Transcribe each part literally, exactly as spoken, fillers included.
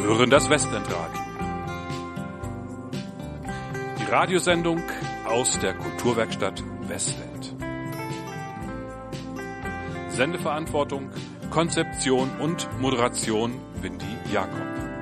hören das Westend-Radio. Die Radiosendung aus der Kulturwerkstatt Westend. Sendeverantwortung, Konzeption und Moderation Windy Jakob.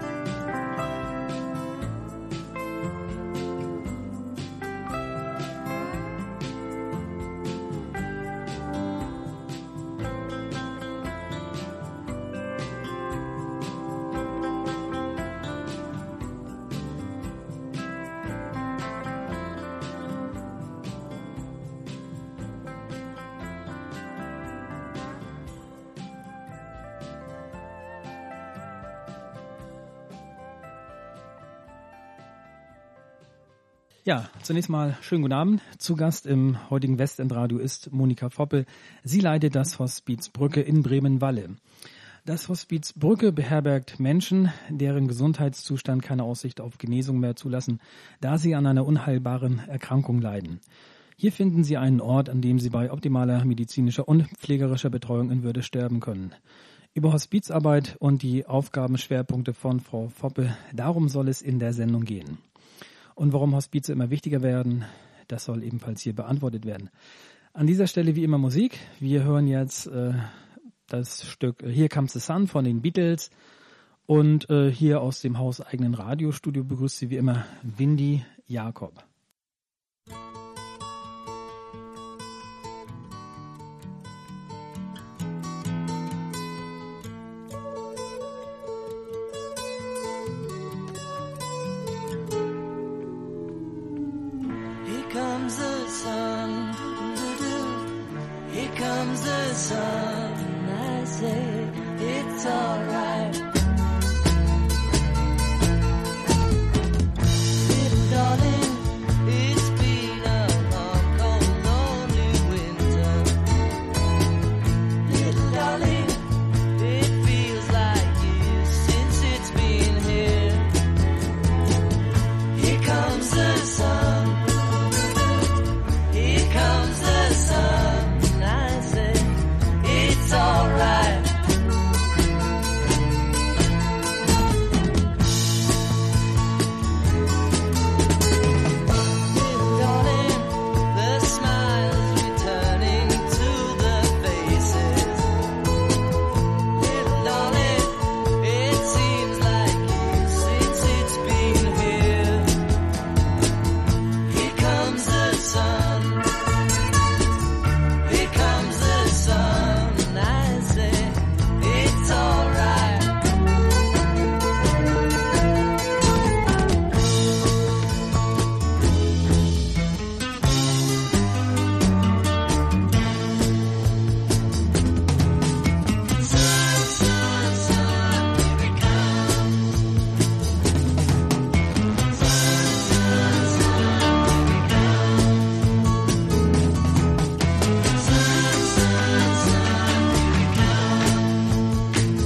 Ja, zunächst mal schönen guten Abend. Zu Gast im heutigen Westendradio ist Monika Foppe. Sie leitet das Hospiz Brücke in Bremen-Walle. Das Hospiz Brücke beherbergt Menschen, deren Gesundheitszustand keine Aussicht auf Genesung mehr zulassen, da sie an einer unheilbaren Erkrankung leiden. Hier finden Sie einen Ort, an dem Sie bei optimaler medizinischer und pflegerischer Betreuung in Würde sterben können. Über Hospizarbeit und die Aufgabenschwerpunkte von Frau Foppe, darum soll es in der Sendung gehen. Und warum Hospize immer wichtiger werden, das soll ebenfalls hier beantwortet werden. An dieser Stelle wie immer Musik. Wir hören jetzt äh, das Stück Here Comes the Sun von den Beatles. Und äh, hier aus dem hauseigenen Radiostudio begrüßt Sie wie immer Windy Jakob. Comes the sun, I say it's alright. Little darling, it's been a long, cold, lonely winter. Little darling, it feels like years since it's been here. Here comes the sun. Here comes the sun. It's alright. Little darling, the smiles returning to the faces. Little darling, it seems like years since it's been here. Here comes the sun. Here comes the sun. It's alright. Sun, sun, sun, here it comes. Sun, sun, sun, here it comes. Sun, sun, sun, here it comes.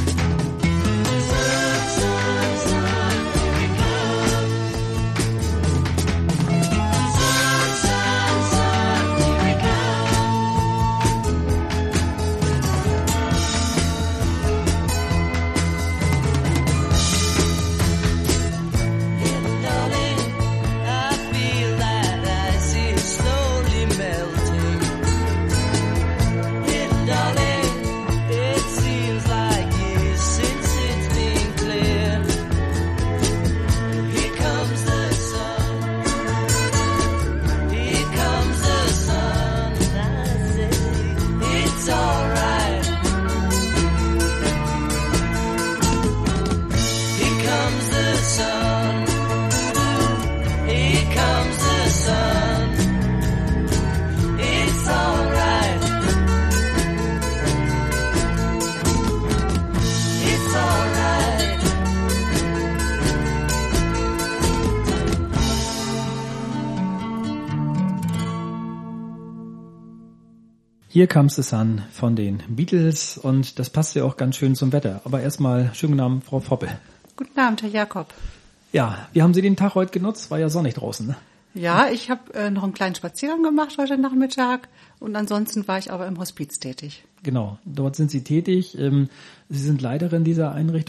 Here Comes the Sun von den Beatles und das passt ja auch ganz schön zum Wetter. Aber erstmal schönen guten Abend, Frau Foppe. Guten Abend, Herr Jakob. Ja, wie haben Sie den Tag heute genutzt? War ja sonnig draußen, ne? Ja, ich habe äh, noch einen kleinen Spaziergang gemacht heute Nachmittag und ansonsten war ich aber im Hospiz tätig. Genau, dort sind Sie tätig. Ähm, Sie sind Leiterin dieser Einrichtung.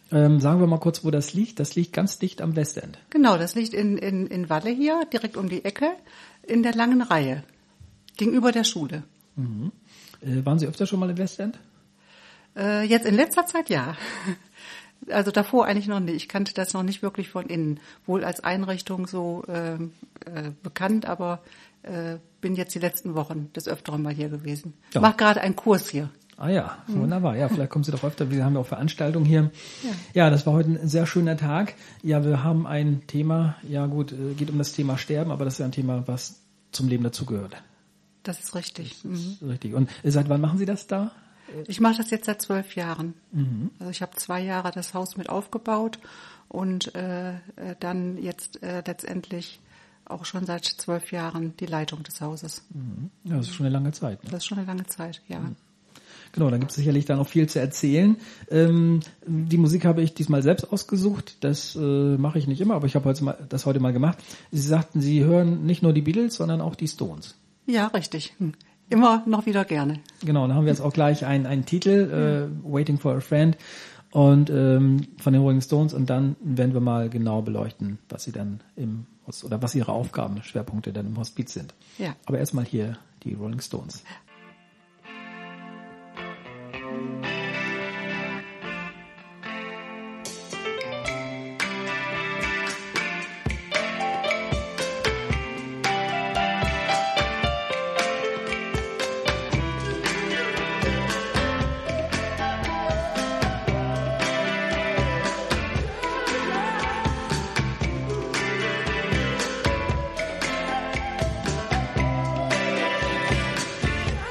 Ähm, sagen wir mal kurz, wo das liegt. Das liegt ganz dicht am Westend. Genau, das liegt in, in, in Walle hier, direkt um die Ecke, in der langen Reihe, gegenüber der Schule. Äh, waren Sie öfter schon mal im Westend? Äh, jetzt in letzter Zeit ja. Also davor eigentlich noch nicht. Ich kannte das noch nicht wirklich von innen. Wohl als Einrichtung so ähm, äh, bekannt, aber äh, bin jetzt die letzten Wochen des Öfteren mal hier gewesen. Ja. Mach gerade einen Kurs hier. Ah ja, wunderbar. Ja, vielleicht kommen Sie doch öfter. Wir haben ja auch Veranstaltungen hier. Ja. ja, das war heute ein sehr schöner Tag. Ja, wir haben ein Thema, ja gut, äh, geht um das Thema Sterben, aber das ist ja ein Thema, was zum Leben dazugehört. Das ist richtig. Das ist Mhm. richtig. Und äh, seit wann machen Sie das da? Ich mache das jetzt seit zwölf Jahren. Mhm. Also ich habe zwei Jahre das Haus mit aufgebaut und äh, äh, dann jetzt äh, letztendlich auch schon seit zwölf Jahren die Leitung des Hauses. Ja, das ist schon eine lange Zeit. Ne? Das ist schon eine lange Zeit, ja. Genau, da gibt es sicherlich da noch viel zu erzählen. Ähm, die Musik habe ich diesmal selbst ausgesucht. Das äh, mache ich nicht immer, aber ich habe heute mal, das heute mal gemacht. Sie sagten, Sie hören nicht nur die Beatles, sondern auch die Stones. Ja, richtig. Hm. Immer noch wieder gerne. Genau, da haben wir jetzt auch gleich einen, einen Titel, äh, Waiting for a Friend, und ähm, von den Rolling Stones. Und dann werden wir mal genau beleuchten, was sie dann im Hos- oder was ihre Aufgaben, Schwerpunkte dann im Hospiz sind. Ja. Aber erstmal hier die Rolling Stones. Thank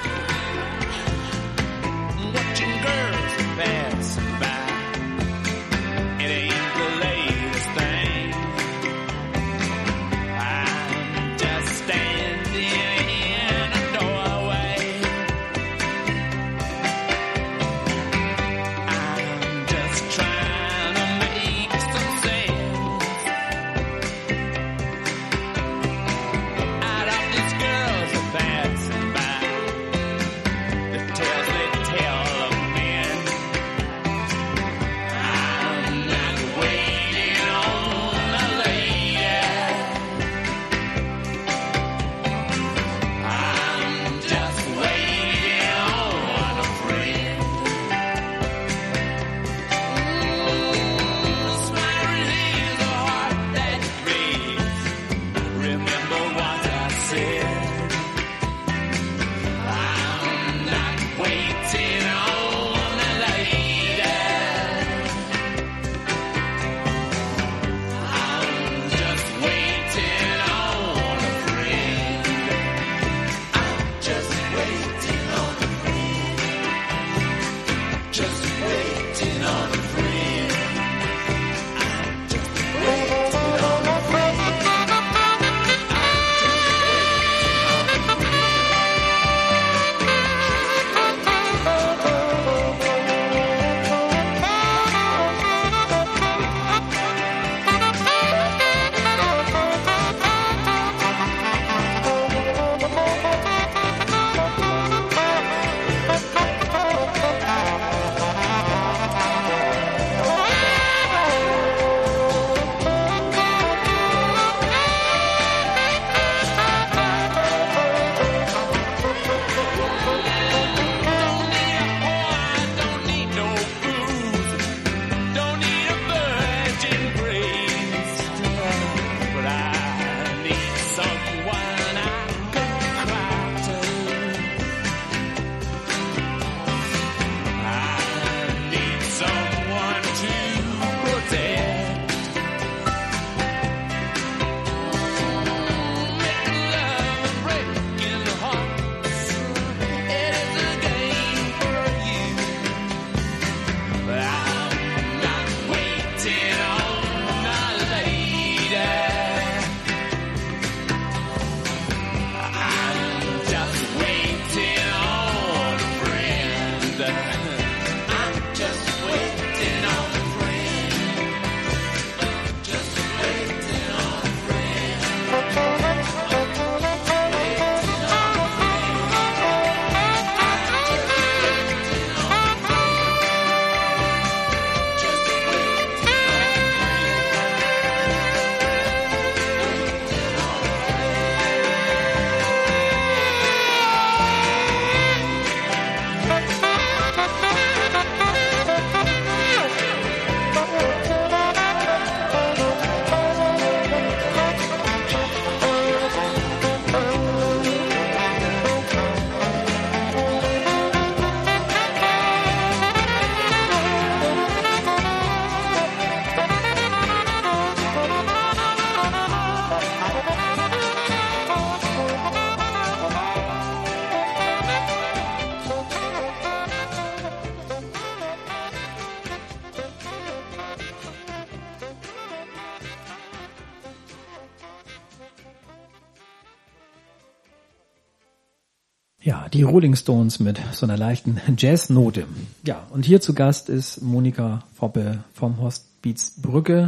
Ja, die Rolling Stones mit so einer leichten Jazznote. Ja, und hier zu Gast ist Monika Foppe vom Hospiz Brücke.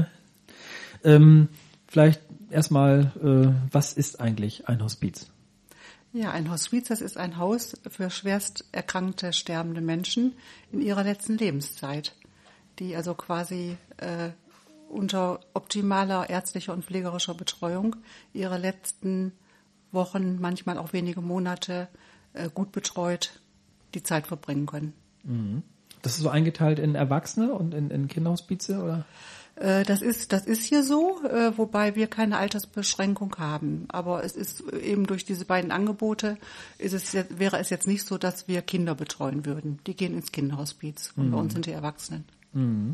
Ähm, vielleicht erstmal, äh, was ist eigentlich ein Hospiz? Ja, ein Hospiz, das ist ein Haus für schwerst erkrankte, sterbende Menschen in ihrer letzten Lebenszeit, die also quasi äh, unter optimaler ärztlicher und pflegerischer Betreuung ihre letzten Wochen, manchmal auch wenige Monate äh, gut betreut die Zeit verbringen können. Mhm. Das ist so eingeteilt in Erwachsene und in, in Kinderhospize, oder? Äh, das ist, das ist hier so, äh, wobei wir keine Altersbeschränkung haben. Aber es ist eben durch diese beiden Angebote ist es jetzt, wäre es jetzt nicht so, dass wir Kinder betreuen würden. Die gehen ins Kinderhospiz und Mhm. bei uns sind die Erwachsenen. Mhm.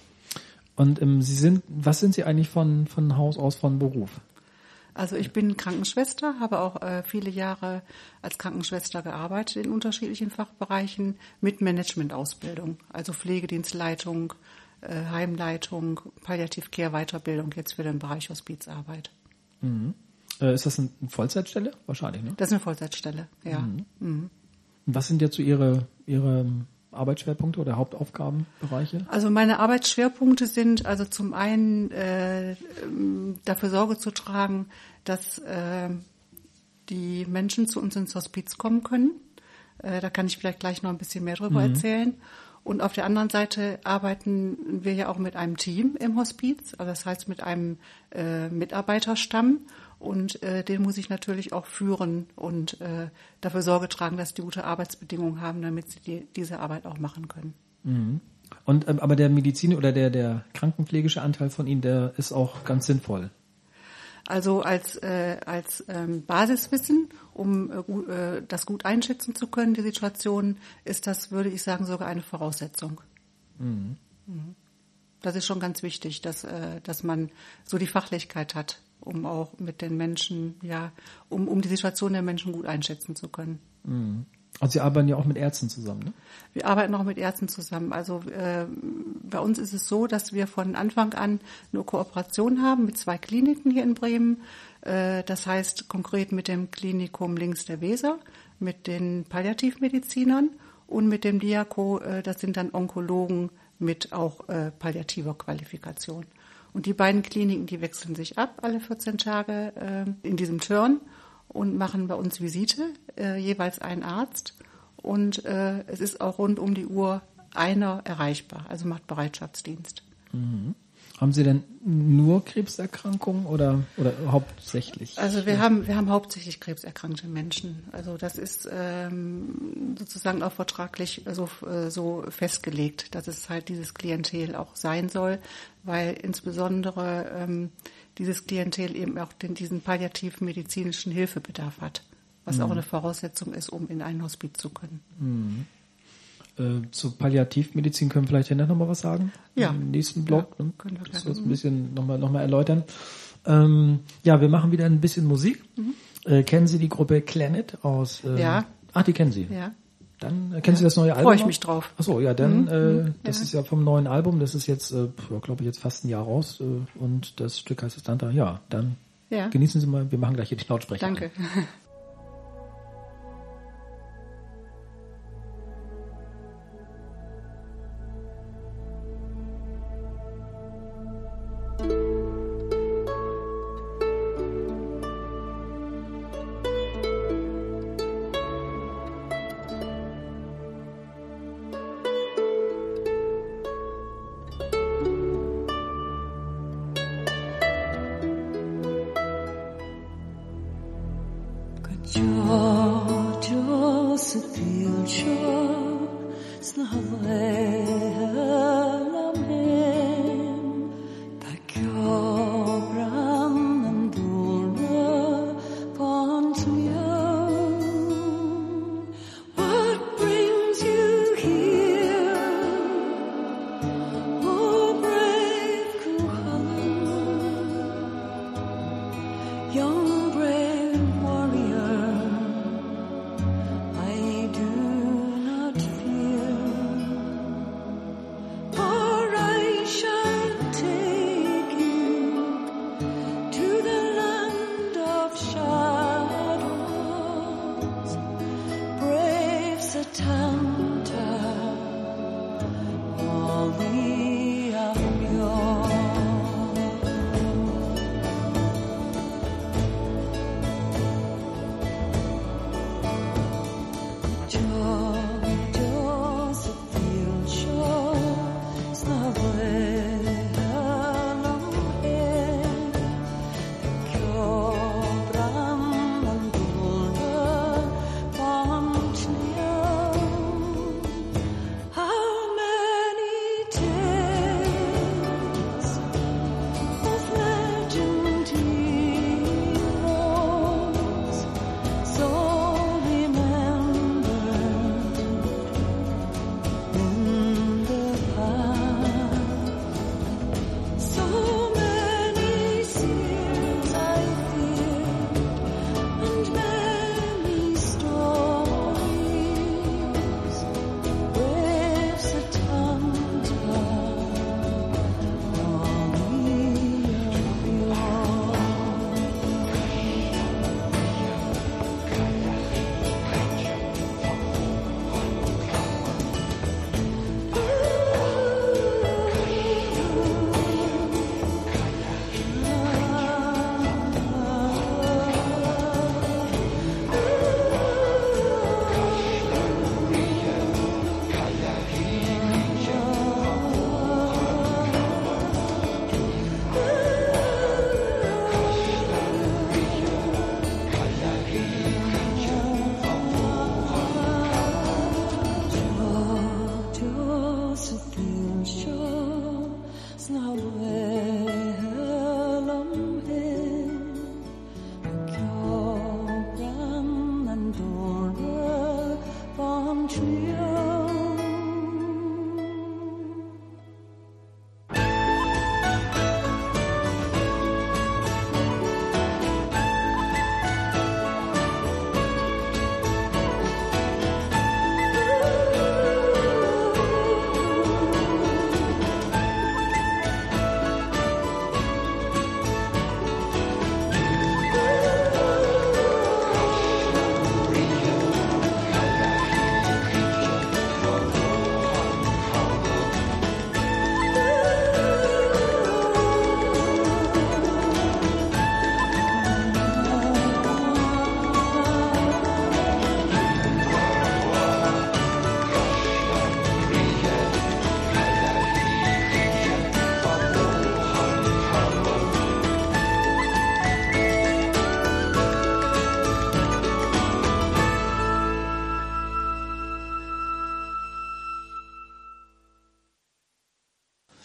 Und ähm, Sie sind, was sind Sie eigentlich von, von Haus aus von Beruf? Also ich bin Krankenschwester, habe auch äh, viele Jahre als Krankenschwester gearbeitet in unterschiedlichen Fachbereichen mit Managementausbildung, also Pflegedienstleitung, äh, Heimleitung, Palliativ-Care-Weiterbildung jetzt für den Bereich Hospizarbeit. Mhm. Äh, ist das eine Vollzeitstelle? Wahrscheinlich, ne? Das ist eine Vollzeitstelle, ja. Mhm. Mhm. Was sind jetzt so Ihre, Ihre Arbeitsschwerpunkte oder Hauptaufgabenbereiche? Also meine Arbeitsschwerpunkte sind also zum einen äh, ähm, dafür Sorge zu tragen, dass äh, die Menschen zu uns ins Hospiz kommen können. Äh, da kann ich vielleicht gleich noch ein bisschen mehr drüber Mhm. erzählen. Und auf der anderen Seite arbeiten wir ja auch mit einem Team im Hospiz, also das heißt mit einem äh, Mitarbeiterstamm. Und äh, den muss ich natürlich auch führen und äh, dafür Sorge tragen, dass die gute Arbeitsbedingungen haben, damit sie die, diese Arbeit auch machen können. Mhm. Und ähm, aber der Medizin oder der der krankenpflegische Anteil von Ihnen, der ist auch ganz sinnvoll. Also als äh, als ähm, Basiswissen, um äh, gu- äh, das gut einschätzen zu können, die Situation, ist das, würde ich sagen, sogar eine Voraussetzung. Mhm. Mhm. Das ist schon ganz wichtig, dass äh, dass man so die Fachlichkeit hat, um auch mit den Menschen, ja, um um die Situation der Menschen gut einschätzen zu können. Mhm. Also Sie arbeiten ja auch mit Ärzten zusammen, ne? Wir arbeiten auch mit Ärzten zusammen. Also äh, bei uns ist es so, dass wir von Anfang an eine Kooperation haben mit zwei Kliniken hier in Bremen. Äh, das heißt konkret mit dem Klinikum links der Weser, mit den Palliativmedizinern und mit dem Diako, äh, das sind dann Onkologen mit auch äh, palliativer Qualifikation. Und die beiden Kliniken, die wechseln sich ab alle vierzehn Tage äh, in diesem Turn und machen bei uns Visite, äh, jeweils ein Arzt. Und äh, es ist auch rund um die Uhr einer erreichbar, also macht Bereitschaftsdienst. Mhm. Haben Sie denn nur Krebserkrankungen oder oder hauptsächlich? Also wir haben wir haben hauptsächlich krebserkrankte Menschen. Also das ist ähm, sozusagen auch vertraglich so äh, so festgelegt, dass es halt dieses Klientel auch sein soll, weil insbesondere ähm, dieses Klientel eben auch den, diesen palliativ-medizinischen Hilfebedarf hat, was Mhm. auch eine Voraussetzung ist, um in ein Hospiz zu können. Mhm. Äh, zu Palliativmedizin können wir vielleicht hinterher nochmal was sagen? Ja. Im nächsten Blog. Ja, ne? können wir Das gerne. wird ein bisschen nochmal noch mal erläutern. Ähm, ja, wir machen wieder ein bisschen Musik. Äh, kennen Sie die Gruppe Clannad aus? Äh, Ja. Ach, die kennen Sie. Ja. Dann äh, kennen Sie das neue Album? Freue ich noch? mich drauf. Ach so, ja, dann, Mhm, äh, mhm, das ja. ist ja vom neuen Album. Das ist jetzt, äh, glaube ich, jetzt fast ein Jahr raus. Äh, und das Stück heißt es dann da. Ja, dann Ja. genießen Sie mal. Wir machen gleich hier die Lautsprecher an. Danke. Giorgio spilcio slavelamem takiobram nandula pontium. What brings you here, oh brave Cuchulainn, young brave warrior? I do not fear.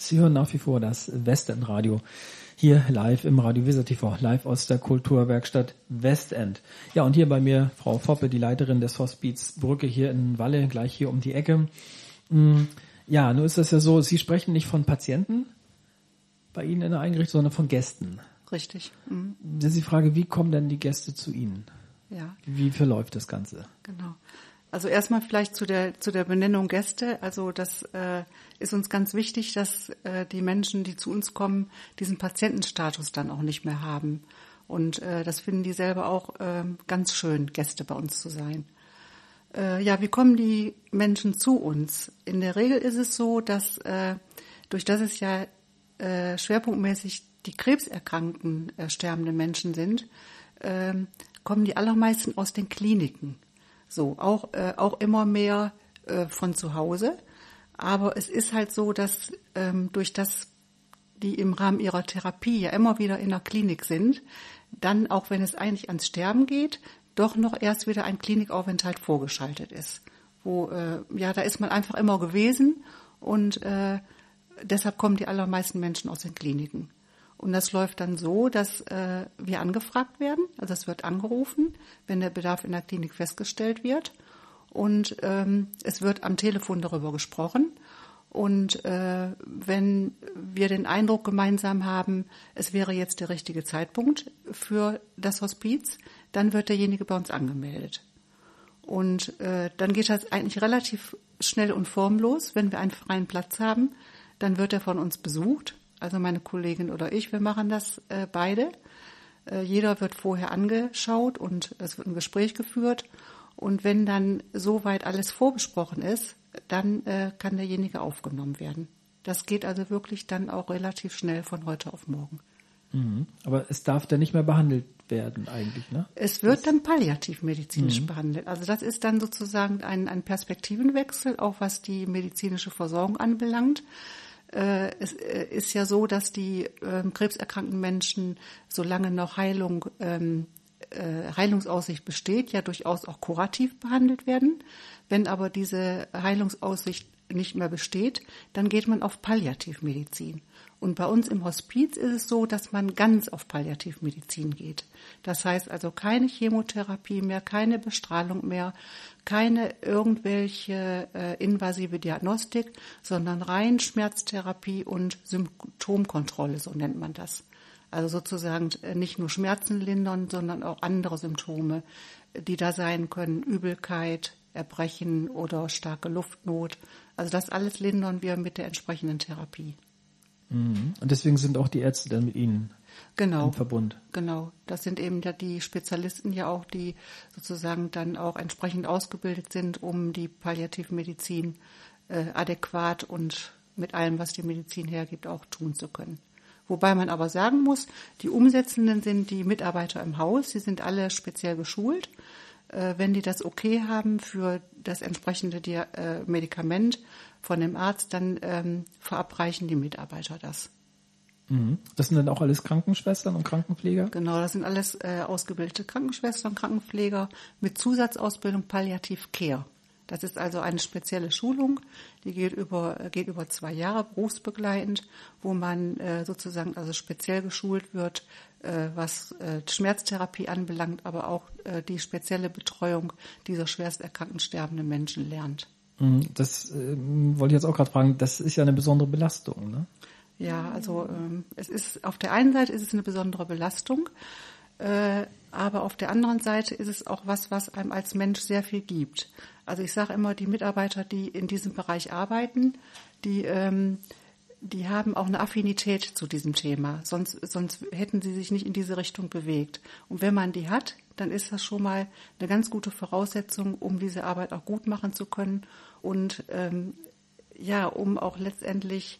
Sie hören nach wie vor das Westendradio. Hier live im Radio Weser T V, live aus der Kulturwerkstatt Westend. Ja, und hier bei mir Frau Foppe, die Leiterin des Hospiz Brücke hier in Walle, gleich hier um die Ecke. Ja, nun ist das ja so, Sie sprechen nicht von Patienten bei Ihnen in der Einrichtung, sondern von Gästen. Richtig. Mhm. Das ist die Frage, wie kommen denn die Gäste zu Ihnen? Ja. Wie verläuft das Ganze? Genau. Also erstmal vielleicht zu der zu der Benennung Gäste. Also das äh, ist uns ganz wichtig, dass äh, die Menschen, die zu uns kommen, diesen Patientenstatus dann auch nicht mehr haben. Und äh, das finden die selber auch äh, ganz schön, Gäste bei uns zu sein. Äh, ja, wie kommen die Menschen zu uns? In der Regel ist es so, dass äh, durch das es ja äh, schwerpunktmäßig die krebserkrankten äh, sterbende Menschen sind, äh, kommen die allermeisten aus den Kliniken. So, auch, äh, auch immer mehr äh, von zu Hause. Aber es ist halt so, dass ähm, durch das die im Rahmen ihrer Therapie ja immer wieder in der Klinik sind, dann, auch wenn es eigentlich ans Sterben geht, doch noch erst wieder ein Klinikaufenthalt vorgeschaltet ist. Wo, äh, ja, da ist man einfach immer gewesen und äh, deshalb kommen die allermeisten Menschen aus den Kliniken. Und das läuft dann so, dass äh, wir angefragt werden, also es wird angerufen, wenn der Bedarf in der Klinik festgestellt wird. Und ähm, es wird am Telefon darüber gesprochen. Und äh, wenn wir den Eindruck gemeinsam haben, es wäre jetzt der richtige Zeitpunkt für das Hospiz, dann wird derjenige bei uns angemeldet. Und äh, dann geht das eigentlich relativ schnell und formlos. Wenn wir einen freien Platz haben, dann wird er von uns besucht. Also meine Kollegin oder ich, wir machen das äh, beide. Äh, jeder wird vorher angeschaut und es wird ein Gespräch geführt. Und wenn dann soweit alles vorbesprochen ist, dann äh, kann derjenige aufgenommen werden. Das geht also wirklich dann auch relativ schnell von heute auf morgen. Mhm. Aber es darf dann nicht mehr behandelt werden eigentlich, ne? Es wird dann palliativmedizinisch Mhm. behandelt. Also das ist dann sozusagen ein, ein Perspektivenwechsel, auch was die medizinische Versorgung anbelangt. Es ist ja so, dass die ähm, krebserkrankten Menschen, solange noch Heilung, ähm, äh, Heilungsaussicht besteht, ja durchaus auch kurativ behandelt werden. Wenn aber diese Heilungsaussicht nicht mehr besteht, dann geht man auf Palliativmedizin. Und bei uns im Hospiz ist es so, dass man ganz auf Palliativmedizin geht. Das heißt also keine Chemotherapie mehr, keine Bestrahlung mehr, keine irgendwelche äh, invasive Diagnostik, sondern rein Schmerztherapie und Symptomkontrolle, so nennt man das. Also sozusagen äh, nicht nur Schmerzen lindern, sondern auch andere Symptome, die da sein können, Übelkeit, Erbrechen oder starke Luftnot. Also das alles lindern wir mit der entsprechenden Therapie. Mhm. Und deswegen sind auch die Ärzte dann mit Ihnen Genau. im Verbund. Genau. Das sind eben ja die Spezialisten ja auch, die sozusagen dann auch entsprechend ausgebildet sind, um die Palliativmedizin äh, adäquat und mit allem, was die Medizin hergibt, auch tun zu können. Wobei man aber sagen muss, die Umsetzenden sind die Mitarbeiter im Haus, die sind alle speziell geschult. Äh, wenn die das okay haben für das entsprechende Dia- äh, Medikament von dem Arzt, dann ähm, verabreichen die Mitarbeiter das. Mhm. Das sind dann auch alles Krankenschwestern und Krankenpfleger? Genau, das sind alles äh, ausgebildete Krankenschwestern, Krankenpfleger mit Zusatzausbildung Palliativ Care. Das ist also eine spezielle Schulung, die geht über geht über zwei Jahre berufsbegleitend, wo man äh, sozusagen also speziell geschult wird, äh, was äh, Schmerztherapie anbelangt, aber auch äh, die spezielle Betreuung dieser schwerst erkrankten sterbenden Menschen lernt. Mhm. Das äh, wollte ich jetzt auch gerade fragen, das ist ja eine besondere Belastung, ne? Ja, also ähm, es ist auf der einen Seite ist es eine besondere Belastung, äh, aber auf der anderen Seite ist es auch was, was einem als Mensch sehr viel gibt. Also ich sage immer, die Mitarbeiter, die in diesem Bereich arbeiten, die ähm, die haben auch eine Affinität zu diesem Thema, sonst sonst hätten sie sich nicht in diese Richtung bewegt. Und wenn man die hat, dann ist das schon mal eine ganz gute Voraussetzung, um diese Arbeit auch gut machen zu können und ähm, ja, um auch letztendlich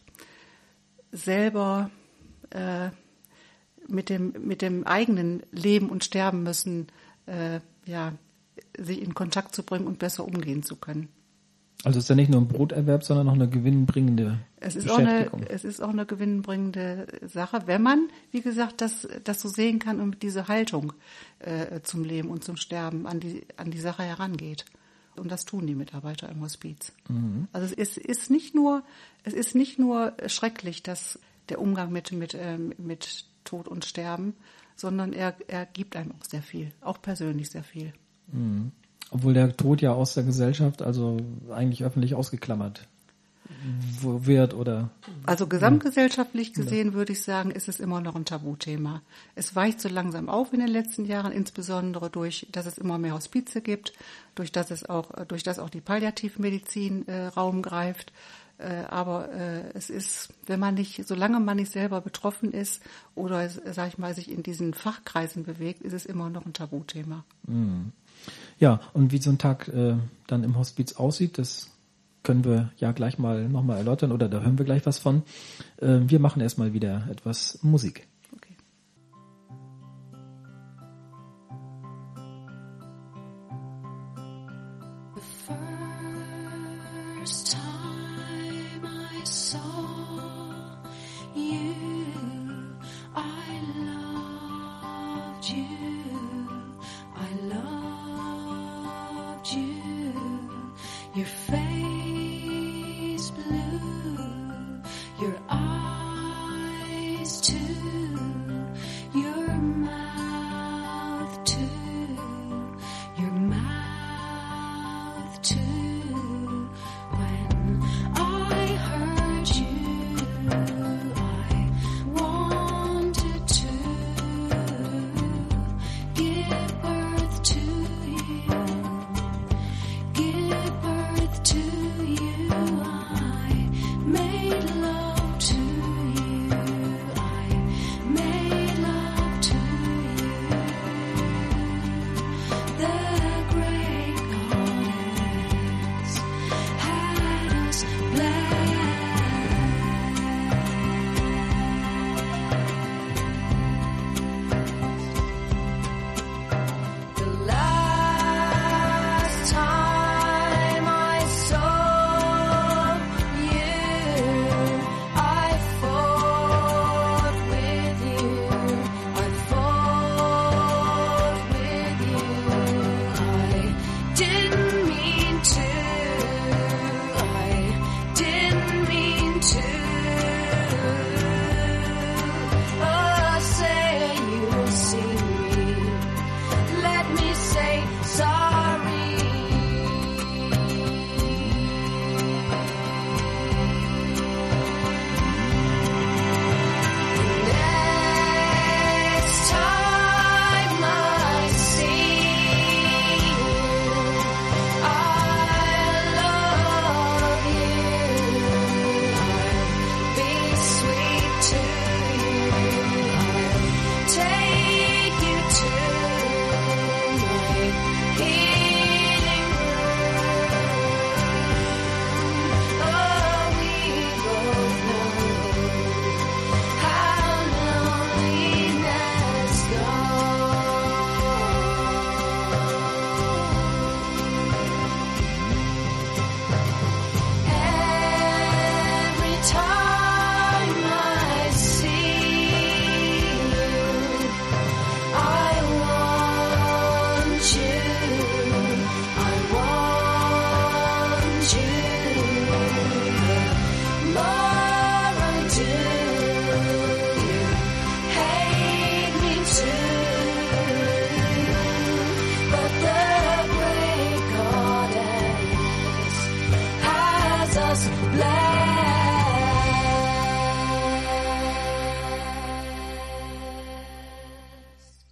selber äh, mit dem mit dem eigenen Leben und Sterben müssen, äh, ja, sich in Kontakt zu bringen und besser umgehen zu können. Also es ist ja nicht nur ein Broterwerb, sondern auch eine gewinnbringende Es ist auch eine, Beschäftigung. es ist auch eine gewinnbringende Sache, wenn man, wie gesagt, das das so sehen kann und mit dieser Haltung äh, zum Leben und zum Sterben an die an die Sache herangeht. Und das tun die Mitarbeiter im Hospiz. Mhm. Also es ist, ist nicht nur, es ist nicht nur schrecklich, dass der Umgang mit, mit, ähm, mit Tod und Sterben, sondern er, er gibt einem auch sehr viel, auch persönlich sehr viel. Mhm. Obwohl der Tod ja aus der Gesellschaft, also eigentlich öffentlich ausgeklammert wird, oder? Also gesamtgesellschaftlich gesehen würde ich sagen, ist es immer noch ein Tabuthema. Es weicht so langsam auf in den letzten Jahren, insbesondere durch, dass es immer mehr Hospize gibt, durch das es auch, durch das auch die Palliativmedizin äh, Raum greift. Äh, aber äh, es ist, wenn man nicht, solange man nicht selber betroffen ist oder, sag ich mal, sich in diesen Fachkreisen bewegt, ist es immer noch ein Tabuthema. Mhm. Ja, und wie so ein Tag äh, dann im Hospiz aussieht, das können wir ja gleich mal nochmal erläutern oder da hören wir gleich was von. Äh, wir machen erstmal wieder etwas Musik. Okay. The first time I saw you, I loved you, I loved you, your face blue, your eyes too, your mouth too, your mouth too. When I heard you, I wanted to give birth to you, give birth to you. I made love to you, I made love to you. The great goddess had us blessed. The last time I saw you, I fought with you, I fought with you. I didn't mean to, I didn't mean to. Oh, say you'll see me, let me say sorry. Next time I see you, I love you, I'll be sweet to you, I'll take you to my healing room. Oh, we both know how loneliness goes. Every time I see you, I want you, I want you. The more I do, you hate me too. But the great goddess has us blessed.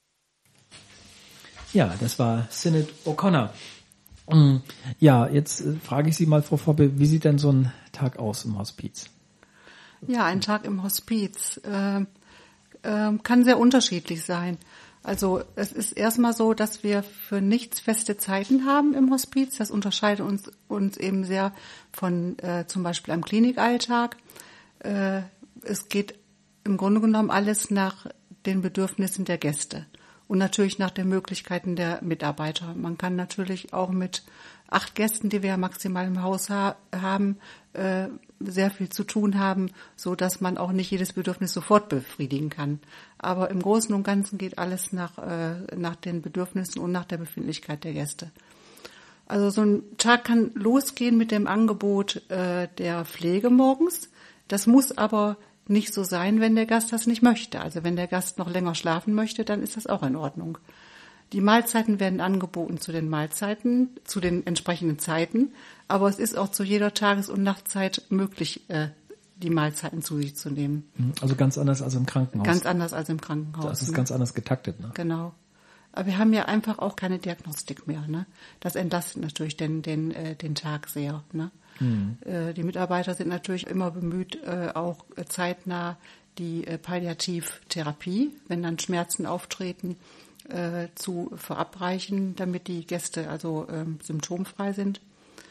Ja, das war Sinead O'Connor. Mm, Ja, jetzt äh, frage ich Sie mal, Frau Foppe, wie sieht denn so ein Tag aus im Hospiz? Ja, ein Tag im Hospiz äh, äh, kann sehr unterschiedlich sein. Also es ist erstmal so, dass wir für nichts feste Zeiten haben im Hospiz. Das unterscheidet uns, uns eben sehr von äh, zum Beispiel einem Klinikalltag. Äh, es geht im Grunde genommen alles nach den Bedürfnissen der Gäste und natürlich nach den Möglichkeiten der Mitarbeiter. Man kann natürlich auch mit acht Gästen, die wir ja maximal im Haus ha- haben, äh, sehr viel zu tun haben, so dass man auch nicht jedes Bedürfnis sofort befriedigen kann. Aber im Großen und Ganzen geht alles nach, äh, nach den Bedürfnissen und nach der Befindlichkeit der Gäste. Also so ein Tag kann losgehen mit dem Angebot äh, der Pflege morgens. Das muss aber nicht so sein, wenn der Gast das nicht möchte. Also wenn der Gast noch länger schlafen möchte, dann ist das auch in Ordnung. Die Mahlzeiten werden angeboten zu den Mahlzeiten, zu den entsprechenden Zeiten. Aber es ist auch zu jeder Tages- und Nachtzeit möglich, äh, die Mahlzeiten zu sich zu nehmen. Also ganz anders als im Krankenhaus. Ganz anders als im Krankenhaus. Das ist ne? ganz anders getaktet, ne? Genau. Aber wir haben ja einfach auch keine Diagnostik mehr. Ne? Das entlastet natürlich den, den, äh, den Tag sehr. Ne? Mhm. Äh, die Mitarbeiter sind natürlich immer bemüht, äh, auch äh, zeitnah die äh, Palliativtherapie, wenn dann Schmerzen auftreten, äh, zu verabreichen, damit die Gäste also äh, symptomfrei sind.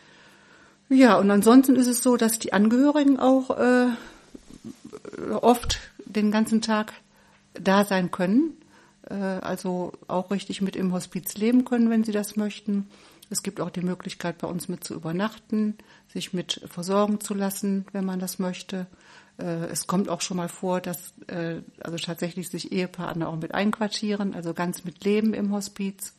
Ja, und ansonsten ist es so, dass die Angehörigen auch äh, oft den ganzen Tag da sein können. Also auch richtig mit im Hospiz leben können, wenn sie das möchten. Es gibt auch die Möglichkeit, bei uns mit zu übernachten, sich mit versorgen zu lassen, wenn man das möchte. Es kommt auch schon mal vor, dass also tatsächlich sich Ehepartner auch mit einquartieren, also ganz mit leben im Hospiz.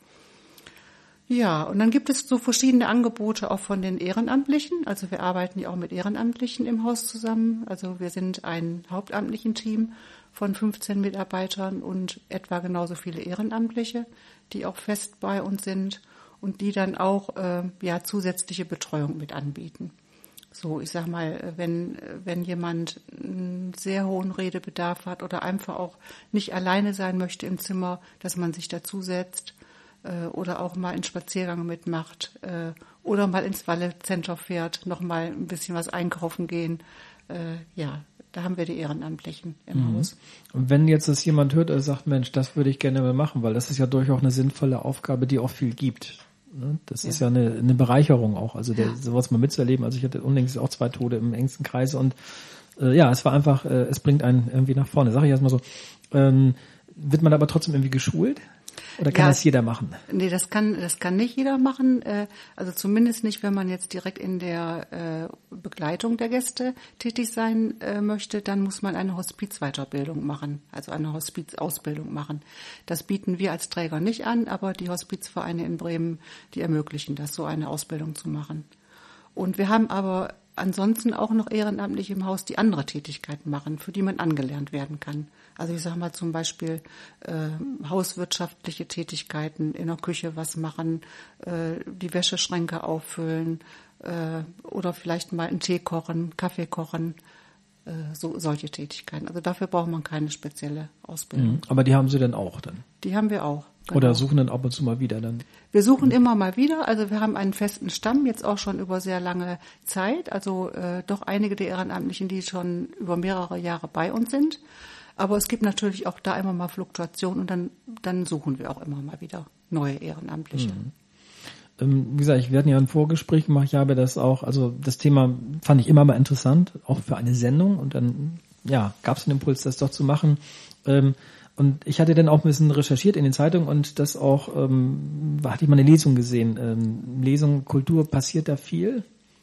Ja, und dann gibt es so verschiedene Angebote auch von den Ehrenamtlichen. Also wir arbeiten ja auch mit Ehrenamtlichen im Haus zusammen. Also wir sind ein hauptamtlichen Team von fünfzehn Mitarbeitern und etwa genauso viele Ehrenamtliche, die auch fest bei uns sind und die dann auch äh, ja zusätzliche Betreuung mit anbieten. So, ich sag mal, wenn wenn jemand einen sehr hohen Redebedarf hat oder einfach auch nicht alleine sein möchte im Zimmer, dass man sich dazusetzt äh, oder auch mal einen Spaziergang mitmacht äh, oder mal ins Walle-Center fährt, noch mal ein bisschen was einkaufen gehen, äh, ja. Da haben wir die Ehrenamtlichen im mhm. Haus. Und wenn jetzt das jemand hört, der sagt, Mensch, das würde ich gerne mal machen, weil das ist ja durchaus eine sinnvolle Aufgabe, die auch viel gibt. Ne? Das ja. ist ja eine, eine Bereicherung auch, also der, ja. sowas mal mitzuerleben. Also ich hatte unlängst auch zwei Tode im engsten Kreise und äh, ja, es war einfach, äh, es bringt einen irgendwie nach vorne. Sag ich erstmal so. Ähm, wird man aber trotzdem irgendwie geschult? Oder kann ja, das jeder machen? Nee, das kann das kann nicht jeder machen. Also zumindest nicht, wenn man jetzt direkt in der Begleitung der Gäste tätig sein möchte. Dann muss man eine Hospizweiterbildung machen, also eine Hospizausbildung machen. Das bieten wir als Träger nicht an, aber die Hospizvereine in Bremen, die ermöglichen das, so eine Ausbildung zu machen. Und wir haben aber ansonsten auch noch ehrenamtlich im Haus, die andere Tätigkeiten machen, für die man angelernt werden kann. Also ich sage mal zum Beispiel äh, hauswirtschaftliche Tätigkeiten, in der Küche was machen, äh, die Wäscheschränke auffüllen äh, oder vielleicht mal einen Tee kochen, Kaffee kochen, äh, so solche Tätigkeiten. Also dafür braucht man keine spezielle Ausbildung. Mhm. Aber die haben Sie dann auch dann? Die haben wir auch. Genau. Oder suchen dann ab und zu mal wieder dann? Wir suchen immer mal wieder. Also wir haben einen festen Stamm, jetzt auch schon über sehr lange Zeit. Also äh, doch einige der Ehrenamtlichen, die schon über mehrere Jahre bei uns sind. Aber es gibt natürlich auch da immer mal Fluktuationen und dann, dann suchen wir auch immer mal wieder neue Ehrenamtliche. Mhm. Ähm, wie gesagt, wir hatten ja ein Vorgespräch gemacht. Ich habe das auch, also das Thema fand ich immer mal interessant, auch für eine Sendung. Und dann, ja, gab es den Impuls, das doch zu machen. Ähm, Und ich hatte dann auch ein bisschen recherchiert in den Zeitungen und das auch, ähm, hatte ich mal eine Lesung gesehen. Ähm, Lesung, Kultur, passiert da viel?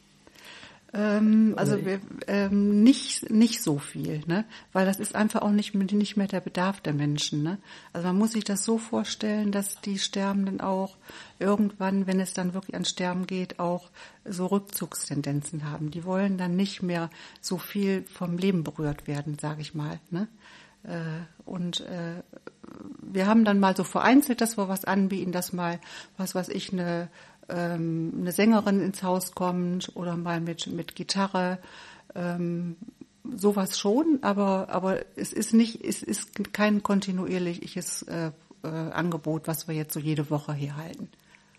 Ähm, also wir, ähm, nicht nicht so viel, ne? Weil das ist einfach auch nicht, nicht mehr der Bedarf der Menschen. Ne? Also man muss sich das so vorstellen, dass die Sterbenden auch irgendwann, wenn es dann wirklich an Sterben geht, auch so Rückzugstendenzen haben. Die wollen dann nicht mehr so viel vom Leben berührt werden, sage ich mal, ne? Und äh, wir haben dann mal so vereinzelt, dass wir was anbieten, dass mal, was weiß ich, eine, ähm, eine Sängerin ins Haus kommt oder mal mit mit Gitarre, ähm, sowas schon, aber aber es ist nicht, es ist kein kontinuierliches äh, äh, Angebot, was wir jetzt so jede Woche hier halten.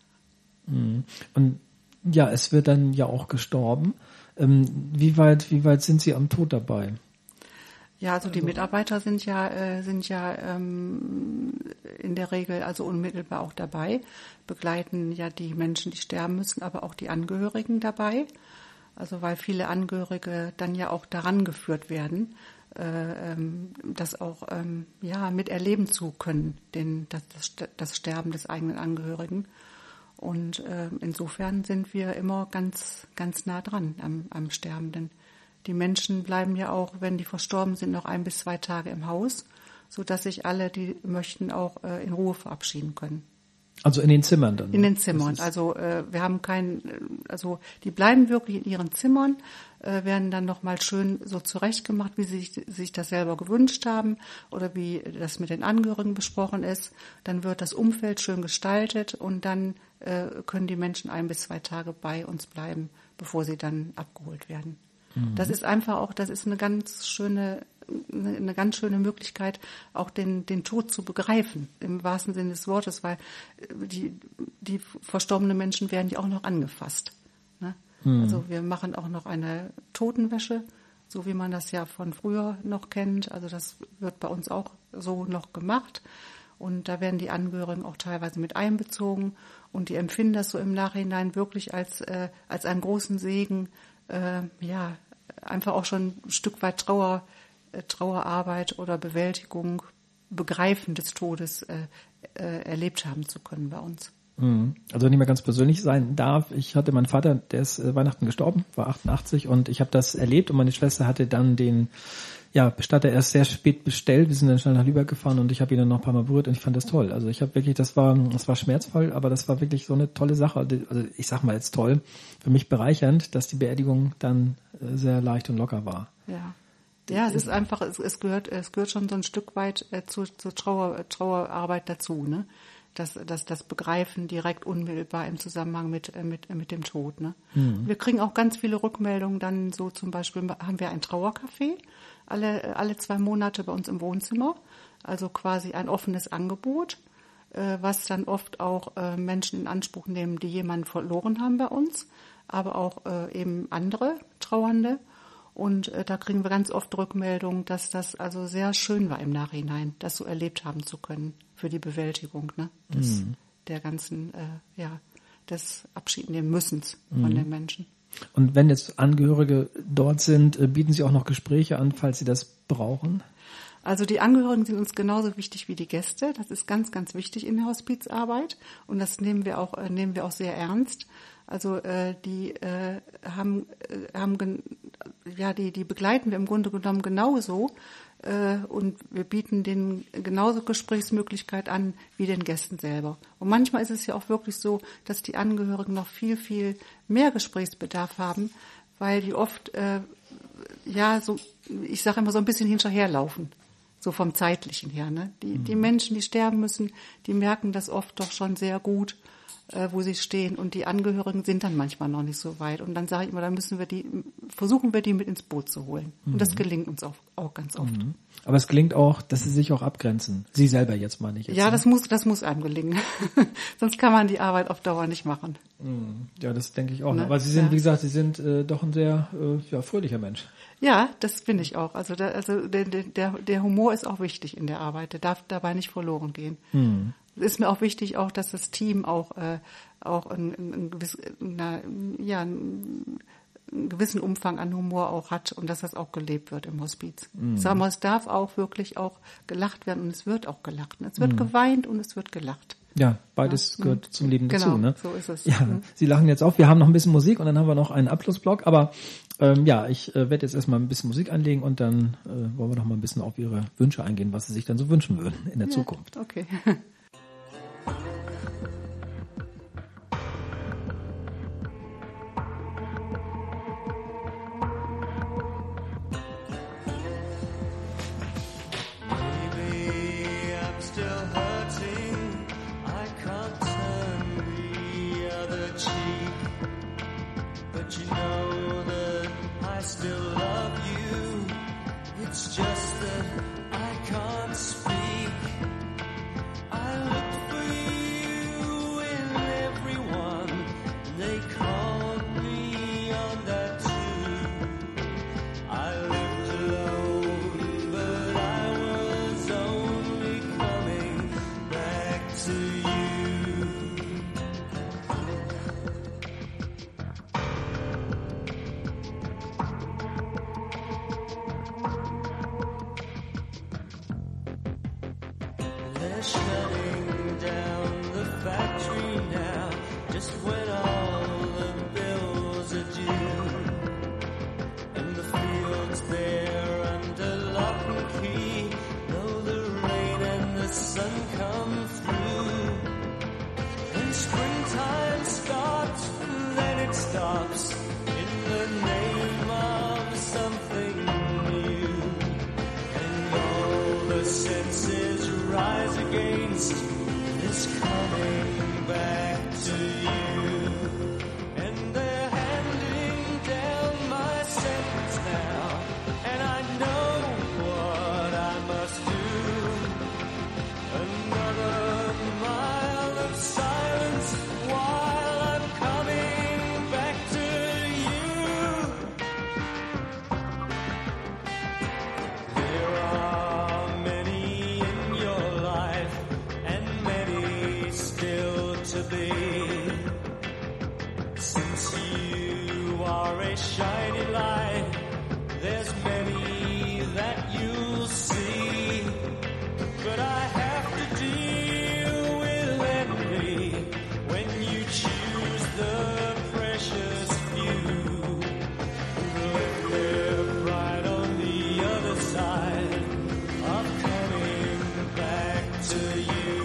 Und ja, es wird dann ja auch gestorben. Ähm, wie weit, wie weit sind Sie am Tod dabei? Ja, also die Mitarbeiter sind ja äh, sind ja ähm, in der Regel also unmittelbar auch dabei, begleiten ja die Menschen, die sterben müssen, aber auch die Angehörigen dabei. Also weil viele Angehörige dann ja auch daran geführt werden, äh, ähm, das auch ähm, ja miterleben zu können, den das, das, das Sterben des eigenen Angehörigen. Und äh, insofern sind wir immer ganz ganz nah dran am, am Sterbenden. Die Menschen bleiben ja auch, wenn die verstorben sind, noch ein bis zwei Tage im Haus, so dass sich alle, die möchten, auch äh, in Ruhe verabschieden können. Also in den Zimmern dann? In den Das Zimmern. ist- Also äh, wir haben keinen, äh, also die bleiben wirklich in ihren Zimmern, äh, werden dann nochmal schön so zurechtgemacht, wie sie sich, sich das selber gewünscht haben oder wie das mit den Angehörigen besprochen ist. Dann wird das Umfeld schön gestaltet und dann äh, können die Menschen ein bis zwei Tage bei uns bleiben, bevor sie dann abgeholt werden. Das ist einfach auch, das ist eine ganz schöne, eine, eine ganz schöne Möglichkeit, auch den, den Tod zu begreifen, im wahrsten Sinne des Wortes, weil die, die verstorbenen Menschen werden ja auch noch angefasst. Ne? Also wir machen auch noch eine Totenwäsche, so wie man das ja von früher noch kennt. Also das wird bei uns auch so noch gemacht. Und da werden die Angehörigen auch teilweise mit einbezogen und die empfinden das so im Nachhinein wirklich als, äh, als einen großen Segen, äh, ja, einfach auch schon ein Stück weit Trauer, äh, Trauerarbeit oder Bewältigung, Begreifen des Todes äh, äh, erlebt haben zu können bei uns. Mhm. Also wenn ich mal ganz persönlich sein darf, ich hatte meinen Vater, der ist äh, Weihnachten gestorben, war achtundachtzig und ich habe das erlebt und meine Schwester hatte dann den ja, Bestatter erst sehr spät bestellt. Wir sind dann schnell nach Lübeck gefahren und ich habe ihn dann noch ein paar Mal berührt und ich fand das toll. Also ich habe wirklich, das war, das war schmerzvoll, aber das war wirklich so eine tolle Sache. Also ich sag mal jetzt toll, für mich bereichernd, dass die Beerdigung dann äh, sehr leicht und locker war. Ja. Ja, es ist einfach, es, es gehört, es gehört schon so ein Stück weit äh, zu, zur Trauer, Trauerarbeit dazu, ne? Das, das, das Begreifen direkt unmittelbar im Zusammenhang mit, äh, mit, äh, mit dem Tod, ne? Wir kriegen auch ganz viele Rückmeldungen, dann so zum Beispiel haben wir ein Trauercafé, alle, alle zwei Monate bei uns im Wohnzimmer, also quasi ein offenes Angebot, äh, was dann oft auch äh, Menschen in Anspruch nehmen, die jemanden verloren haben bei uns, aber auch äh, eben andere Trauernde. Und äh, da kriegen wir ganz oft Rückmeldungen, dass das also sehr schön war im Nachhinein, das so erlebt haben zu können für die Bewältigung, ne, des, der ganzen, äh, ja, des Abschiednehmen Müssens von den Menschen. Und wenn jetzt Angehörige dort sind, äh, bieten Sie auch noch Gespräche an, falls Sie das brauchen? Also die Angehörigen sind uns genauso wichtig wie die Gäste. Das ist ganz, ganz wichtig in der Hospizarbeit und das nehmen wir auch äh, nehmen wir auch sehr ernst. Also äh, die äh, haben äh, haben gen- ja die die begleiten wir im Grunde genommen genauso äh, und wir bieten denen genauso Gesprächsmöglichkeit an wie den Gästen selber. Und manchmal ist es ja auch wirklich so, dass die Angehörigen noch viel viel mehr Gesprächsbedarf haben, weil die oft äh, ja so ich sage immer so ein bisschen hinterherlaufen. So vom Zeitlichen her, ne? Die, die Menschen, die sterben müssen, die merken das oft doch schon sehr gut, äh, wo sie stehen. Und die Angehörigen sind dann manchmal noch nicht so weit. Und dann sage ich immer, dann müssen wir die, versuchen wir die mit ins Boot zu holen. Und das gelingt uns auch, auch ganz oft. Aber es gelingt auch, dass Sie sich auch abgrenzen. Sie selber jetzt meine ich jetzt. Ja, ne? das muss, das muss einem gelingen. Sonst kann man die Arbeit auf Dauer nicht machen. Ja, das denke ich auch. Ne? Aber Sie sind, Ja. wie gesagt, Sie sind äh, doch ein sehr äh, ja, fröhlicher Mensch. Ja, das bin ich auch. Also, der, also der, der, der Humor ist auch wichtig in der Arbeit. Der darf dabei nicht verloren gehen. Hm. Es ist mir auch wichtig, auch, dass das Team auch, äh, auch ein, ein, ein gewiss, na, ja, einen gewissen Umfang an Humor auch hat und dass das auch gelebt wird im Hospiz. Mhm. Sagen wir, es darf auch wirklich auch gelacht werden und es wird auch gelacht. Es wird geweint und es wird gelacht. Ja, beides Ja. gehört zum Leben Genau, dazu. Ne? so ist es. Ja, Mhm. Sie lachen jetzt auf. Wir haben noch ein bisschen Musik und dann haben wir noch einen Abschlussblock. Aber ähm, ja, ich äh, werde jetzt erstmal ein bisschen Musik einlegen und dann äh, wollen wir noch mal ein bisschen auf Ihre Wünsche eingehen, was Sie sich dann so wünschen würden in der Ja, Zukunft. Okay. Maybe I'm still hurting. I can't turn the other cheek. But you know that I still love you. It's just that I can't speak. I looked for you in everyone. They called me on that too. I lived alone, but I was only coming back to you. They're shutting down the factory now, just when all the bills are due. And the fields there under lock and key, though the rain and the sun come through. against this coming back to you. And they're handing down my sentence now, and I know what I must do. Another mile of silence while I'm coming back to you. There are many in your life and many still to be. Since you are a shiny light, there's many that you'll see. But I have to deal with envy when you choose the precious few who left their pride on the other side of coming back to you.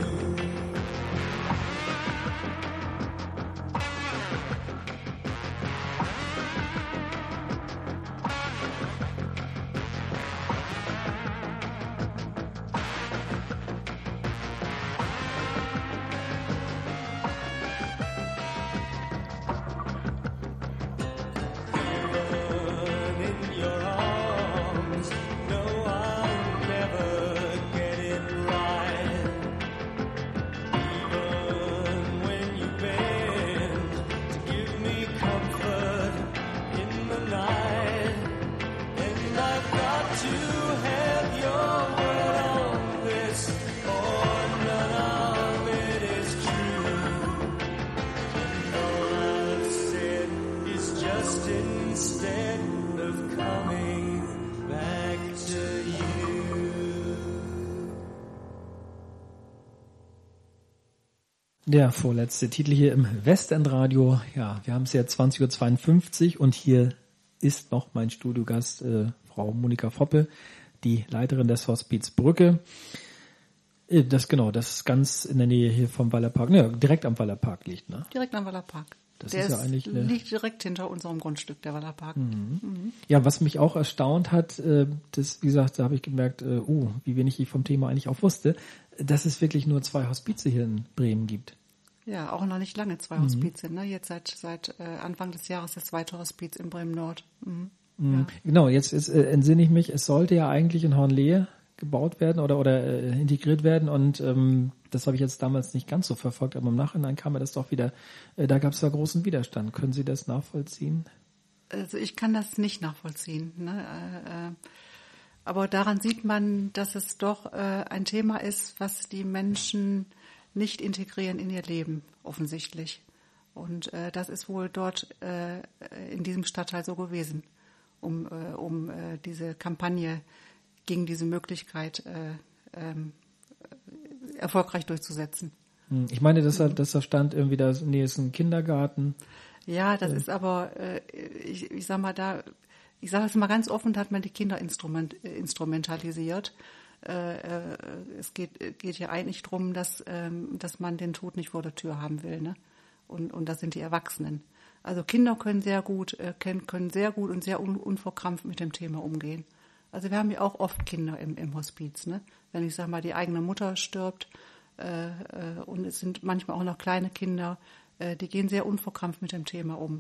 In your arms, no, I'll never get it right. Even when you bend to give me comfort in the night, and I've got to have your word on this, or none of it is true. And all I've said is just instead of coming back to you. Der vorletzte Titel hier im Westendradio. Ja, wir haben es ja zwanzig Uhr zweiundfünfzig und hier ist noch mein Studiogast, äh, Frau Monika Foppe, die Leiterin des Hospiz Brücke. Äh, Das genau, das ist ganz in der Nähe hier vom Wallerpark, ne, direkt am Wallerpark liegt, ne? Direkt am Wallerpark. Das Der ist ja eigentlich eine- liegt direkt hinter unserem Grundstück, der Wallerpark. Ja, was mich auch erstaunt hat, äh, das, wie gesagt, da habe ich gemerkt, äh, uh, wie wenig ich vom Thema eigentlich auch wusste, dass es wirklich nur zwei Hospize hier in Bremen gibt. Ja, auch noch nicht lange zwei Hospizien. Ne? Jetzt seit seit äh, Anfang des Jahres das zweite Hospiz in Bremen-Nord. Mhm. Ja. Genau, jetzt ist, äh, entsinne ich mich, es sollte ja eigentlich in Hornlehe gebaut werden oder oder äh, integriert werden und ähm, das habe ich jetzt damals nicht ganz so verfolgt, aber im Nachhinein kam mir das doch wieder, äh, da gab es ja großen Widerstand. Können Sie das nachvollziehen? Also ich kann das nicht nachvollziehen. Ne? Äh, äh, aber daran sieht man, dass es doch äh, ein Thema ist, was die Menschen nicht integrieren in ihr Leben, offensichtlich. Und äh, das ist wohl dort äh, in diesem Stadtteil so gewesen, um, äh, um äh, diese Kampagne gegen diese Möglichkeit äh, ähm, erfolgreich durchzusetzen. Hm, Ich meine, dass da, dass da stand irgendwie, da nee, ist ein Kindergarten. Ja, das ist aber, äh, ich, ich sag mal, da, ich sage es mal ganz offen, da hat man die Kinder instrument, äh, instrumentalisiert. Äh, äh, es geht, geht ja eigentlich darum, dass, ähm, dass man den Tod nicht vor der Tür haben will, ne? Und, und das sind die Erwachsenen. Also Kinder können sehr gut, äh, können, können sehr gut und sehr un, unverkrampft mit dem Thema umgehen. Also wir haben ja auch oft Kinder im, im Hospiz, ne? Wenn ich sag mal, die eigene Mutter stirbt, äh, äh, und es sind manchmal auch noch kleine Kinder, äh, die gehen sehr unverkrampft mit dem Thema um.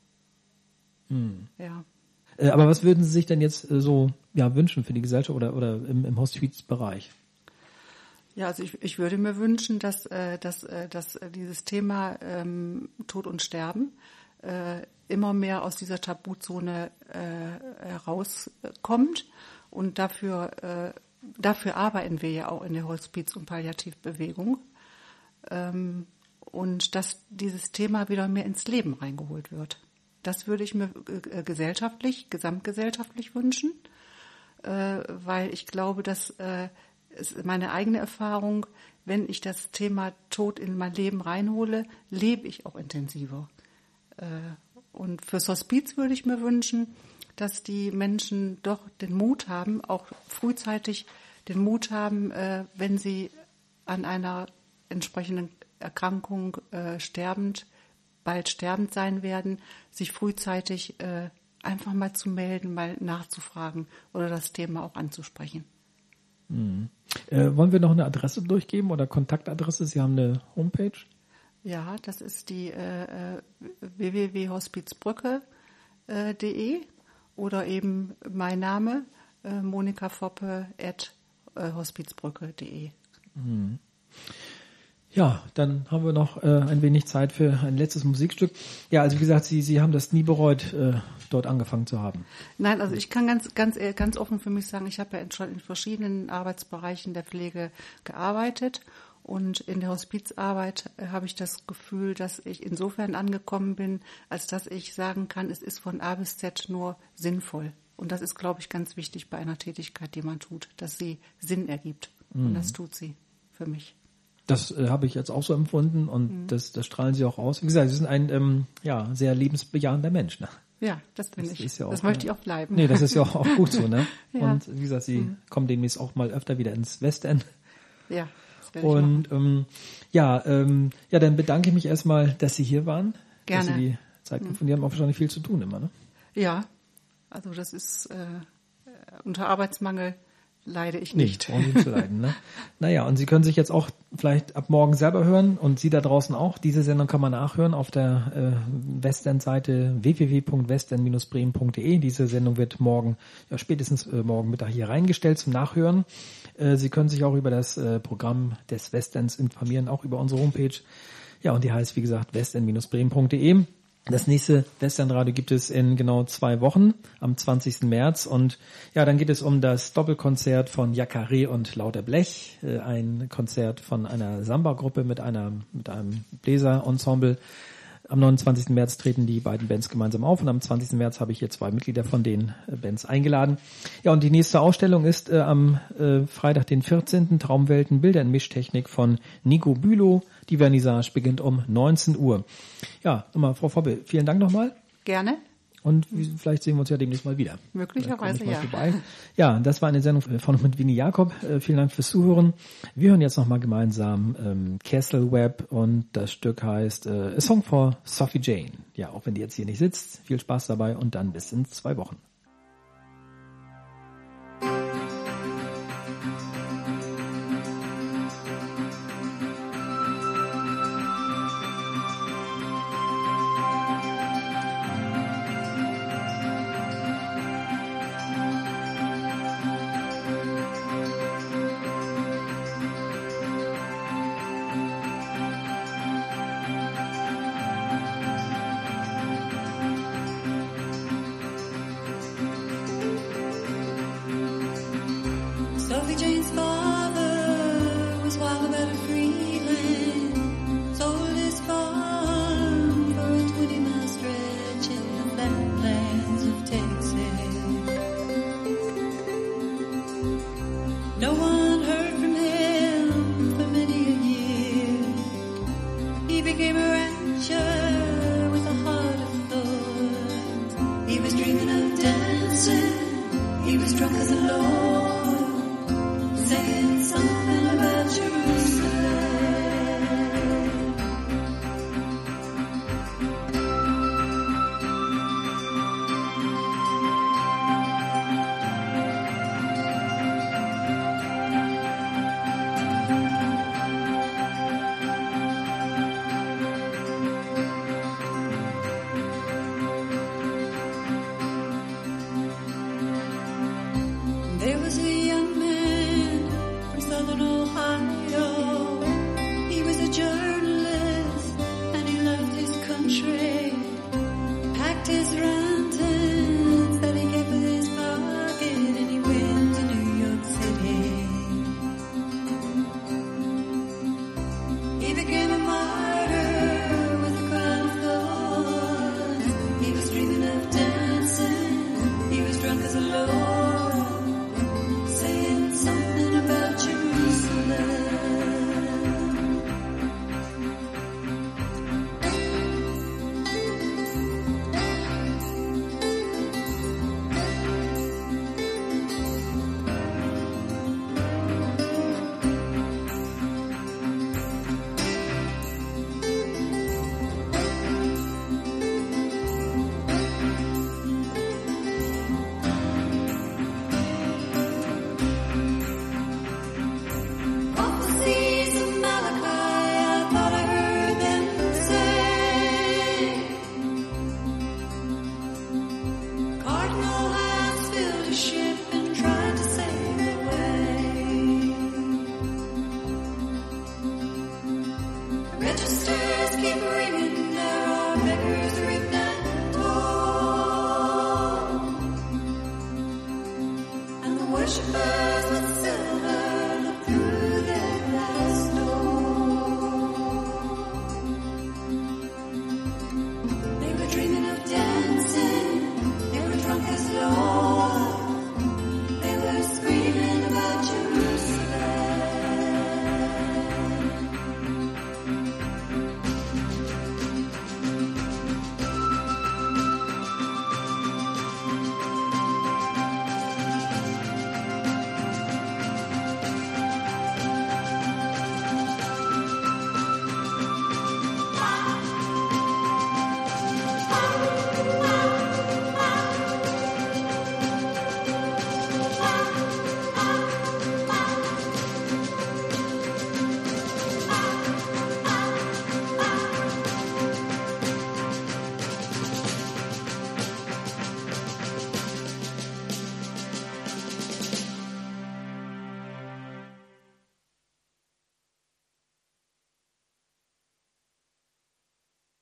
Ja. Äh, Aber was würden Sie sich denn jetzt äh, so ja, wünschen für die Gesellschaft oder, oder im, im Hospizbereich? Ja, also ich, ich würde mir wünschen, dass, äh, dass, äh, dass dieses Thema ähm, Tod und Sterben äh, immer mehr aus dieser Tabuzone äh, herauskommt. Und dafür, äh, dafür arbeiten wir ja auch in der Hospiz- und Palliativbewegung. Ähm, und dass dieses Thema wieder mehr ins Leben reingeholt wird. Das würde ich mir äh, gesellschaftlich, gesamtgesellschaftlich wünschen, äh, weil ich glaube, dass äh, es meine eigene Erfahrung, wenn ich das Thema Tod in mein Leben reinhole, lebe ich auch intensiver. Äh, und fürs Hospiz würde ich mir wünschen, dass die Menschen doch den Mut haben, auch frühzeitig den Mut haben, äh, wenn sie an einer entsprechenden Erkrankung äh, sterbend, bald sterbend sein werden, sich frühzeitig äh, einfach mal zu melden, mal nachzufragen oder das Thema auch anzusprechen. Äh, wollen wir noch eine Adresse durchgeben oder Kontaktadresse? Sie haben eine Homepage? Ja, das ist die äh, w w w punkt hospizbrücke punkt d e oder eben mein Name äh, monikafoppe at hospizbrücke punkt d e. Ja, dann haben wir noch äh, ein wenig Zeit für ein letztes Musikstück. Ja, also wie gesagt, Sie, Sie haben das nie bereut, äh, dort angefangen zu haben. Nein, also ich kann ganz, ganz, äh, ganz offen für mich sagen, ich habe ja schon in verschiedenen Arbeitsbereichen der Pflege gearbeitet und in der Hospizarbeit äh, habe ich das Gefühl, dass ich insofern angekommen bin, als dass ich sagen kann, es ist von A bis Z nur sinnvoll. Und das ist, glaube ich, ganz wichtig bei einer Tätigkeit, die man tut, dass sie Sinn ergibt. Mhm. Und das tut sie für mich. Das äh, habe ich jetzt auch so empfunden und mhm. das, das strahlen Sie auch aus. Wie gesagt, Sie sind ein ähm, ja, sehr lebensbejahender Mensch. Ne? Ja, das bin das ich. Ist ja auch, das möchte ich auch bleiben. Nee, das ist ja auch, auch gut so. Ne? Ja. Und wie gesagt, Sie mhm. kommen demnächst auch mal öfter wieder ins Westend. Ja, das werde ich Und ähm, ja, ähm, ja, dann bedanke ich mich erstmal, dass Sie hier waren. Gerne. Dass Sie die Zeit gefunden haben. Die haben auch wahrscheinlich viel zu tun immer, ne? Ja, also das ist äh, unter Arbeitsmangel leide ich Nee, nicht. brauchen Sie nicht zu leiden, ne? Naja, und Sie können sich jetzt auch vielleicht ab morgen selber hören und Sie da draußen auch. Diese Sendung kann man nachhören auf der äh, Westend-Seite w w w punkt westend Bindestrich bremen punkt d e. Diese Sendung wird morgen, ja spätestens äh, morgen Mittag hier reingestellt zum Nachhören. Äh, Sie können sich auch über das äh, Programm des Westends informieren, auch über unsere Homepage. Ja, und die heißt, wie gesagt, westend Bindestrich bremen punkt d e. Das nächste Westendradio gibt es in genau zwei Wochen, am zwanzigsten März. Und ja, dann geht es um das Doppelkonzert von Jacare und Lauter Blech, äh, ein Konzert von einer Samba-Gruppe mit einer mit einem Bläser-Ensemble. Am neunundzwanzigsten März treten die beiden Bands gemeinsam auf und am zwanzigsten März habe ich hier zwei Mitglieder von den äh, Bands eingeladen. Ja, und die nächste Ausstellung ist äh, am äh, Freitag, den vierzehnten Traumwelten Bilder in Mischtechnik von Nico Bülow. Die Vernissage beginnt um neunzehn Uhr. Ja, nochmal, Frau Fobbe, vielen Dank nochmal. Gerne. Und wie, vielleicht sehen wir uns ja demnächst mal wieder. Möglicherweise, mal ja. Vorbei. Ja, das war eine Sendung von und mit Winnie Jakob. Äh, vielen Dank fürs Zuhören. Wir hören jetzt nochmal gemeinsam ähm, Castle Web und das Stück heißt äh, A Song for Sophie Jane. Ja, auch wenn die jetzt hier nicht sitzt. Viel Spaß dabei und dann bis in zwei Wochen. Sophie Jane's father was wild about a free land, sold his farm for a twenty-mile stretch in the flatlands of Texas. No one heard from him for many a year. He became a rancher with a heart of thorns. He was dreaming of dancing, he was drunk as a lord, saying something about Jerusalem. There was a young man from southern Ohio worshipers with